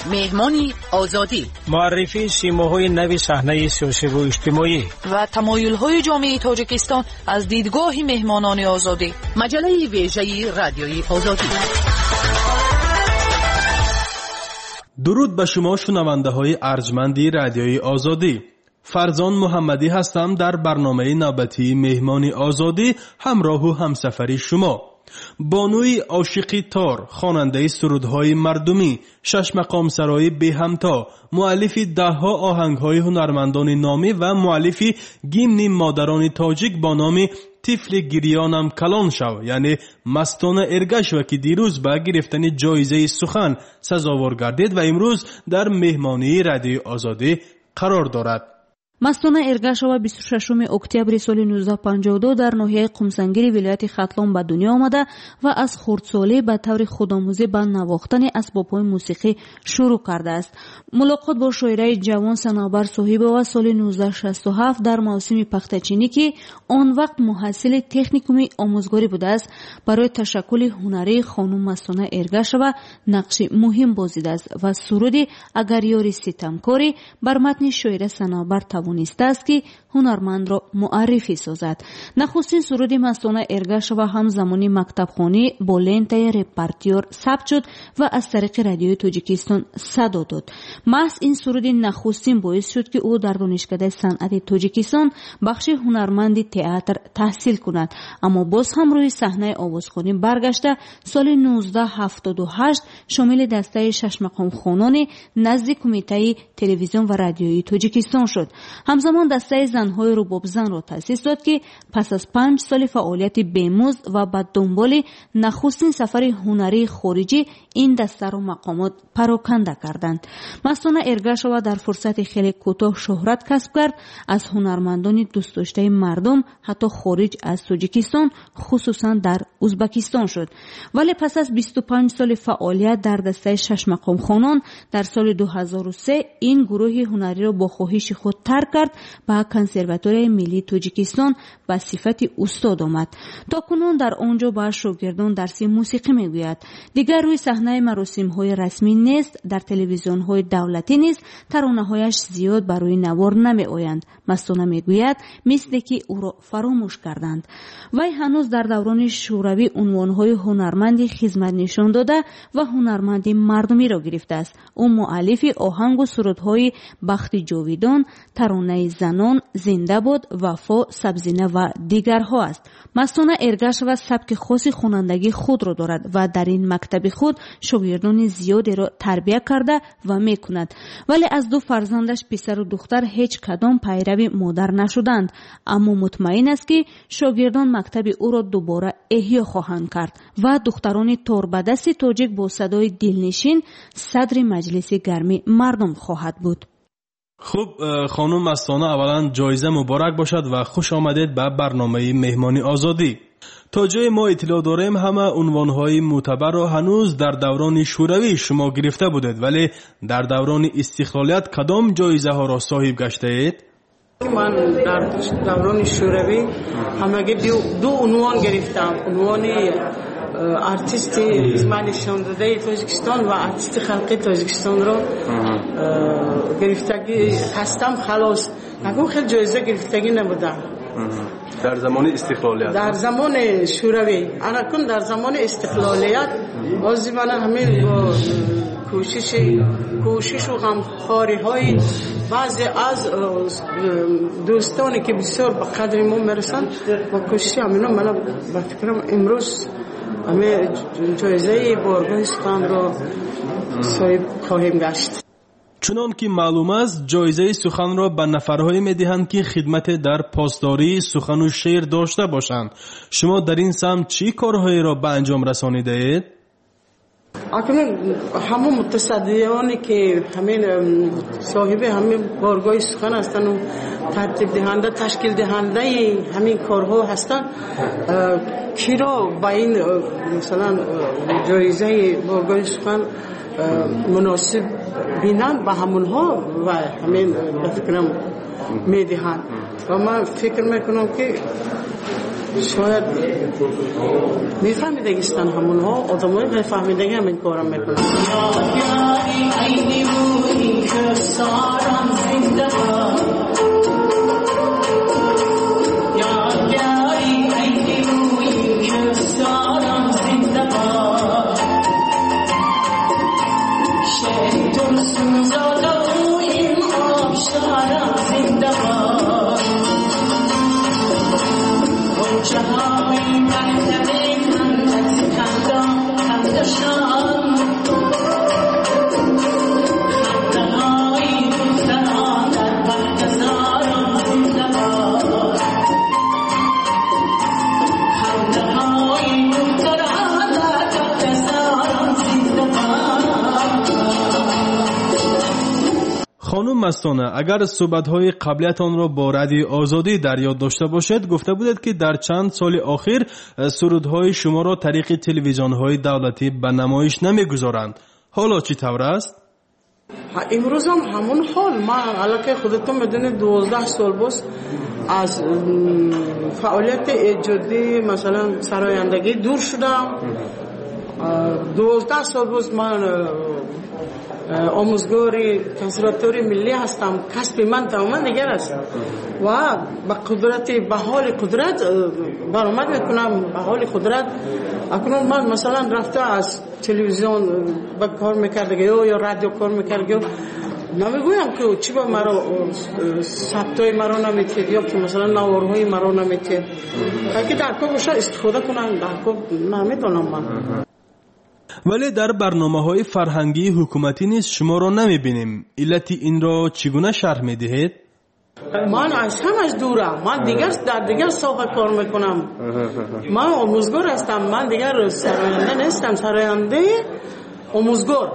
مهمانی آزادی، معرفی سیماهای نوی صحنه سیاسی و اجتماعی و تمایل‌های جامعه تاجیکستان از دیدگاه مهمانان آزادی. مجله ویژه رادیوی آزادی. درود به شما شنونده های ارجمندی رادیوی آزادی. فرزان محمدی هستم در برنامه نوبتی مهمانی آزادی همراه و همسفری شما. بانوی عاشقی تار، خواننده سرودهای مردمی، شش مقام سرای به همتا، مؤلف دهها آهنگهای هنرمندان نامی و مؤلف گیمن مادران تاجیک با نام طفل گریانم کلان شو، یعنی مستانه ارگشو که دیروز به گرفتن جایزه سخن سزاوار گردید و امروز در مهمانی رادیو آزادی قرار دارد. مستانه ارگشوا 26 اکتبر سال 1952 در ناحیه قمسنگیر ولایت ختلان به دنیا آمده و از خردسالی به طور خودآموزی به نواختن اسباب‌های موسیقی شروع کرده است. ملاقات با شاعره جوان صنابر صاحب‌وا سال 1967 در موسم پختچینی که آن وقت محصل تکنیکوم آموزگاری بوده است، برای تشکل هنری خانم مستانه ارگشوا نقش مهم بازیده است و سرودی اگر یاری ستمکاری بر متن شاعره صنابر نیست است که هنرمند را معرفی سازد. نخستین سرود مستانه ارگشوا هم زمانی مکتبخانه با لنته رپرتیور ثبت شد و از طریق رادیوی تاجیکستان صدا داد. محض این سرود نخستین باعث شد که او در دانشکده صنعت تاجیکستان بخش هنرمند تئاتر تحصیل کند، اما باز هم روی صحنه آوازخوانی برگشته سال 1978 شامل دسته شش مقام خوانان نزد کمیته تلویزیون و رادیویی تاجیکستان شد. همزمان دسته زنهای رباب زن را تأسیس داد که پس از 5 سال فعالیت بیمزد و به دنبال نخستین سفر هنری خارجی این دسته را مقامات پراکنده کردند. مستانه ارگشوا در فرصت خیلی کوتاه شهرت کسب کرد، از هنرمندان دوست داشته مردم حتی خارج از تاجیکستان خصوصا در ازبکستان شد. ولی پس از 25 سال فعالیت در دسته شش مقام خوانان در سال 2003 این گروه هنری را با خواهش خود ترک کرد به کنسرواتوری ملی تاجیکستان به صفت استاد آمد. تا کنون در آنجا با شاگردان درس موسیقی میگوید. دیگر روی صحنه مراسم های رسمی نیست، در تلویزیون های دولتی نیست، ترانه هایش زیاد برای نوار نمی آیند. مستانه میگوید مثل که او را فراموش کردند. وی هنوز در دوران شوروی عنوان های هنرمند خدمت نشان داده و هنرمند مردمی را گرفته است. او مؤلف آهنگ و سرودهای بخت جاویدان، ترانه زنان، زنده باد، وفا، سبزینه و دیگرها است. مستانه ارگشوا سبک خاص خوانندگی خود را دارد و در این مکتب خود شاگردان زیادی را تربیت کرده و میکند. ولی از دو فرزندش پسر و دختر هیچ کدام پیرو مادر نشدند، اما مطمئن است که شاگردان مکتب او را دوباره احیا خواهند کرد و دختران توربدست تاجیک با صدای دلنشین صدر مجلس گرمی مردم خواهد بود. خب خانم مستانه، اولا جایزه مبارک باشد و خوش آمدید به برنامه مهمانی آزادی. تا جای ما اطلاع داریم همه عنوانهای معتبر را هنوز در دوران شوروی شما گرفته بودید، ولی در دوران استقلالیت کدام جایزه ها را صاحب گشته اید؟ من در دوران شوروی همگی دو عنوان گرفتم، عنوان ارتیست اسم نشان داده تاجیکستان و ارتیست خلقی تاجیکستان را گرفتگی هستم. خلاص نگم خیلی جایزه گرفتگی نبودم در زمان استقلالیت، در زمان شوروی. انا کن در زمان استقلالیت بازی من همین با کوشش و غمخواری های بعضی از دوستانی که بسیار به قدر ما میرسند با کوشش همینا من به فکرم امروز همه جایزه بارگاه سخن را صاحب خواهیم گشت. چنان که معلوم است جایزه سخن را به نفرهایی میدهند که خدمت در پاسداری سخن و شعر داشته باشند. شما در این سمت چی کارهایی را به انجام رسانیده اید؟ اکنون همون متصدیانی که همین صاحب همین بارگاه سخن هستند و ترتیب دهنده تشکیل دهنده همین کارها هستند، کی را با این مثلا جایزه بارگاه سخن مناسب بینند به همونها و همین فکرم میدهند و من فکر میکنم که شاید میفهمیدگیستن همونها آدمای میفهمیدگی همین کارم میکنن. خانم مستانه، اگر صحبت‌های قبلیتان را با رادیو آزادی در یاد داشته باشد، گفته بودید که در چند سال اخیر سرودهای شما را طریق تلویزیون‌های دولتی به نمایش نمی‌گذارند. حالا چی طور است؟ امروز هم همون حال. من علاقه خودتون میدونید 12 سال باز از فعالیت ایجادی مثلا سرایندگی دور شدم. 12 سال باز من آموزگاری کنسرواتوری ملی هستم. کسب من تماما دیگر است و به حال قدرت برآمد میکنم. به حال قدرت اکنون من مثلا رفته از تلویزیون با کار میکردگی یا رادیو کار میکردگی نمیگویم که چی با مرا ثبتای مرا نمیتید یا که مثلا نوارهای مرا نمیتید که در کار باشه استفاده کنم. در کار نمیتونم من. ولی در برنامه‌های فرهنگی حکومتی نیز شما را نمی‌بینیم. علت این را چگونه شرح می‌دهید؟ من از همش دورم. من در دیگر ساحه کار میکنم. من آموزگار هستم. من دیگر سراینده نیستم. سراینده آموزگار.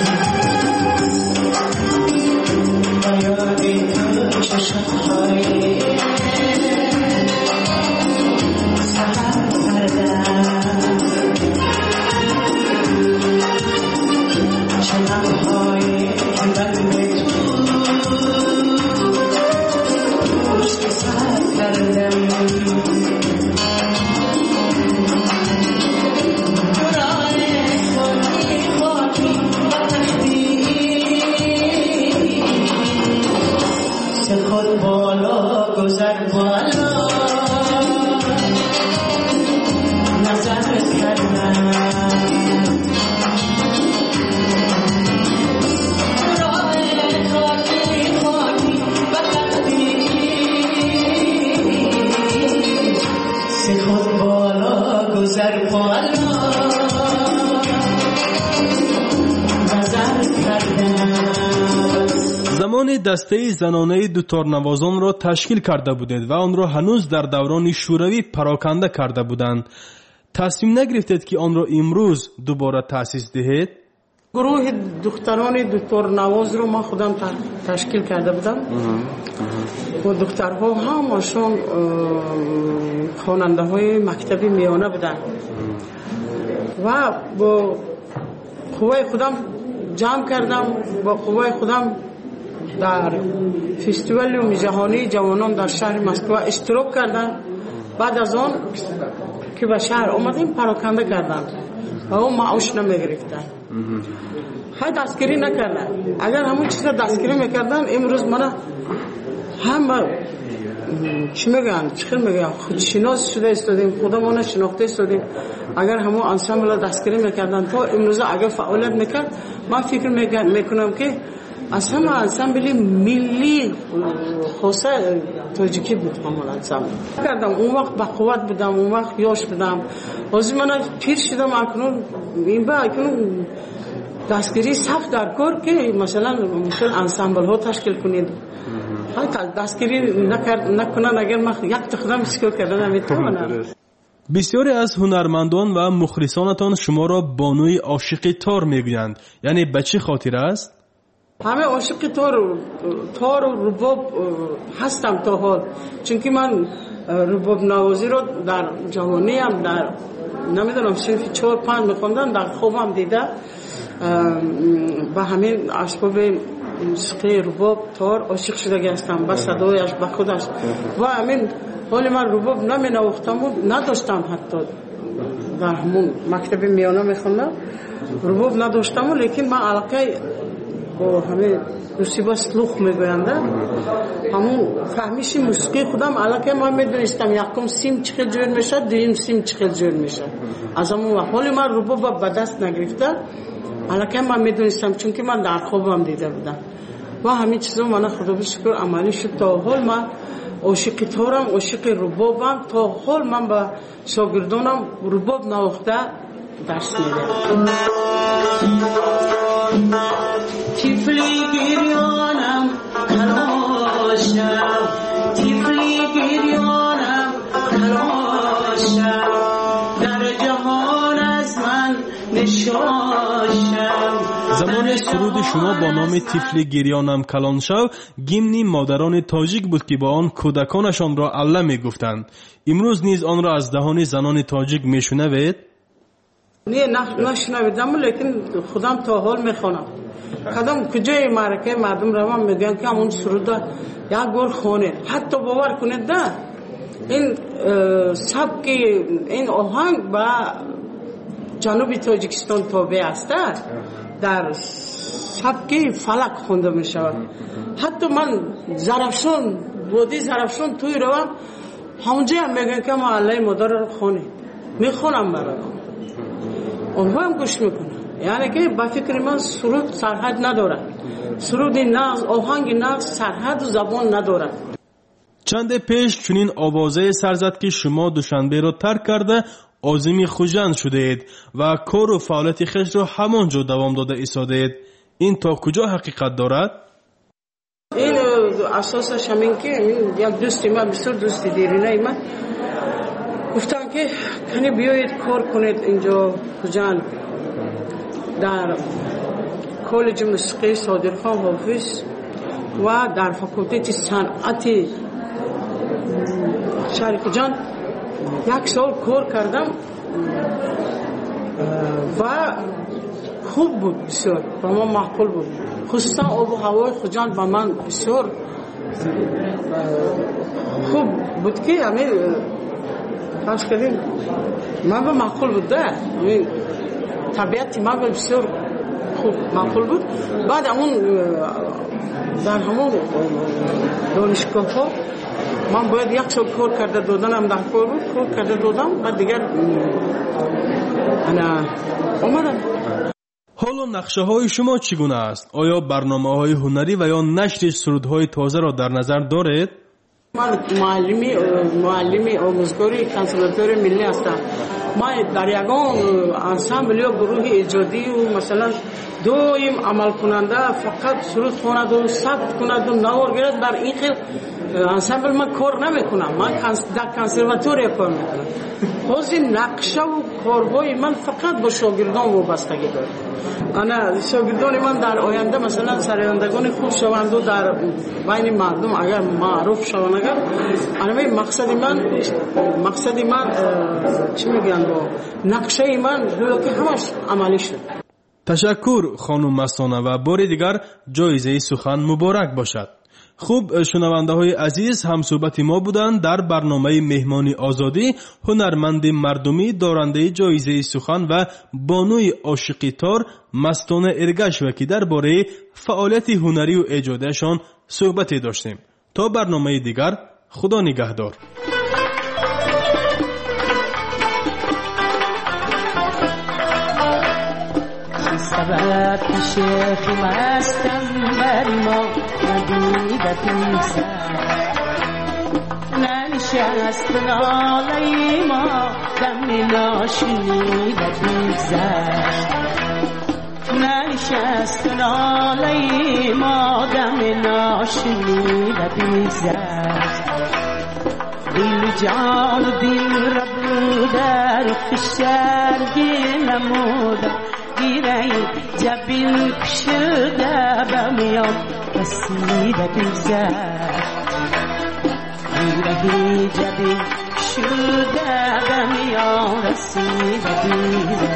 زمان دسته زنانه دوتارنوازان را تشکیل کرده بودید و آن را هنوز در دوران شوروی پراکنده کرده بودند. تصمیم نگرفتید که آن را امروز دوباره تأسیس دهید؟ گروه دختران دوتارنواز رو ما خودم تشکیل کرده بودم و دخترها همشون خواننده های مکتبی میانه بودن و با قوای خودم جمع کردم. با قوای خودم در فستیوال جهانی جوانان در شهر مسکو اشتراک کردن. بعد از آن که به شهر آمدیم پراکنده کردن و اون معاش نمیگرفتن. خیلی دستگیری نکردن. اگر همون چیز دستگیری میکردن امروز من هم چی میگن خودشناس شده استادیم، خودمون شناخته استادیم. اگر همون انسامبل دستگیری میکردن تا امروز اگر فعالیت میکرد من فکر میکنم که از همه انسامبل ملی خاصه تاجیکی بود. همون انسامبل کردم اون وقت با قوت بودم، اون وقت یاش بودم. حاضر من پیر شدم اکنون این با اکنون دستگیری صف در کار که مثلا انسامبل ها تشکیل کنید. دستگیری نکنن اگر من یک تخدم سکر کردن نمیتونم. بسیاری از هنرمندان و مخلصانتان شما را بانوی عاشق تار میگویند. یعنی به چه خاطر است؟ همه عاشق تار و رباب هستم تا حال. چونکه من رباب نوازی رو در جوانی هم در نمیدونم صنف 4-5 میخوندم، در خوابم دیده با همین اسباب موسیقی رباب تار عاشق شده هستم. با صدایش با خودش و همین حالی من رباب نمی نواختم و نداشتم، حتی در همون مکتب میانه میخوندم رباب نداشتم، لیکن من علاقه با همه دوسیبا سلوخ میگوینده همون فهمیش موسیقی خودم علاقه من میدونستم یکم سیم چقدر جور میشه، دویم سیم چقدر جور میشه. از همون حالی من رباب به دست نگرفته علاقه من میدونستم، چون که من در خوابم دیده بودم و همین چیزا من خدا بشکر عملی شد. تا حال من عاشق تارم، عاشق ربابم. تا حال من با شاگردانم رباب نواخته درس میدم. تیفلی گریانم کلاشم، تیفلی گریانم کلاشم، در جهان از من نشاشم. زمان سرود شما با نام تیفلی گریانم کلان شو گیمنی مادران تاجیک بود که با آن کودکانشان را الله می گفتند. امروز نیز آن را از دهان زنان تاجیک می شنوید؟ نه نشنویدم، لیکن خودم تا حال میخوانم. کدام کجای معرکه مردم روان میگن که همون سرود یک بار خونه. حتی باور کنید نه این سبک این آهنگ با جنوب تاجیکستان تابع است، در سبک فلک خونده می شود. حتی من زرافشان وادی زرافشان توی روم همونجا هم میگن که ما الله مادر رو خونه میخونم برام، اونها هم گوش میکنن. یعنی که با فکر من سرود سرحد نداره، سرود نغز آهنگ نغز سرحد و زبان نداره. چند پیش چنین آوازه سرزد که شما دوشنبه را ترک کرده عازم خوجند شده اید و کار و فعالیت خیش را همانجا دوام داده ایستاده اید. این تا کجا حقیقت دارد؟ این اساسش همین که یک دوستی من بسیار دوستی دیرینه من گفتن که کنی بیایید کار کنید اینجا خوجند در کالج موسیقی صادرخان حافظ و در فاکولته صنعت شهر خوجند یک سال کار کردم و خوب بود، بسیار با من معقول بود. خصوصا آب و هوای خوجند با من بسیار خوب بود که همین فرض کردیم من به معقول بود ده، همین طبیعتی من به بسیار خوب معقول بود. بعد همون در همون دانشگاه ها من باید یک سال کار کرده دادنم، در کار بود کار کرده دادم و دیگر انا اومدم. حالا نقشه های شما چگونه است؟ آیا برنامه های هنری و یا نشر سرودهای تازه را در نظر دارید؟ من معلمی آموزگاری کنسرواتوار ملی هستم. ما در یگان انسامبل یا گروه ایجادی و مثلا دویم عمل کننده فقط سرود خواند و ثبت کند و نوار گیرد در این خیل انسامبل من کار نمی کنم. من در کنسرواتوار کار می کنم. حاضی نقشه و کارهای من فقط با شاگردان وابستگی دارد. انا شاگردان من در آینده مثلا سرایندگان خوب شوند و در بین مردم اگر معروف شوند، اگر مقصد من چی میگن با نقشه من گویا که همش عملی شد. تشکر خانم مستانه و بار دیگر جایزه سخن مبارک باشد. خوب شنونده های عزیز، هم صحبت ما بودند در برنامه مهمانی آزادی هنرمند مردمی دارنده جایزه سخن و بانوی عاشقی تار مستانه ارگش و که درباره فعالیت هنری و ایجادشان صحبتی داشتیم. تا برنامه دیگر، خدا نگهدار. سبب شیخ مستم بر ما ندیدت میزد، ننشست ناله ما دم ناشنیدت میزد، ننشست ناله ما دم ناشنیدت میزد. دل جان دل رب در فشرگی نمودم، گیره جبین کشده بمیان رسیده بیزد، گیره جبین کشده بمیان رسیده بیزد.